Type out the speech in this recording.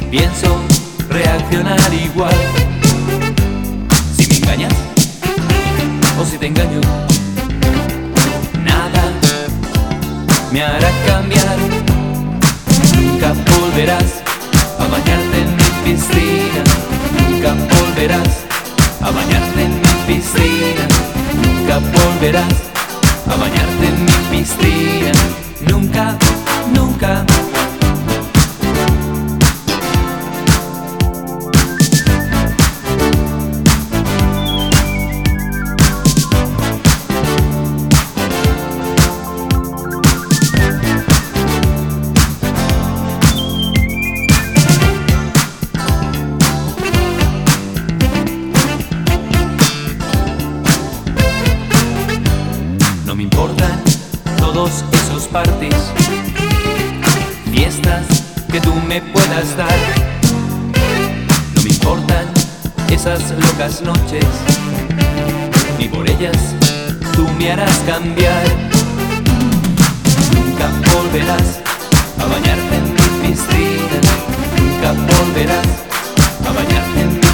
pienso reaccionar igual. Si me engañas o si te engaño, nada me hará cambiar. Nunca volverás a bañarte en mi piscina. Nunca volverás a bañarte en mi piscina. Nunca volverás a bañarte en mi piscina. Nunca, nunca. No me importan todos esos parties, fiestas que tú me puedas dar. No me importan esas locas noches, ni por ellas tú me harás cambiar. Nunca volverás a bañarte en mi piscina. Nunca volverás a bañarte en mi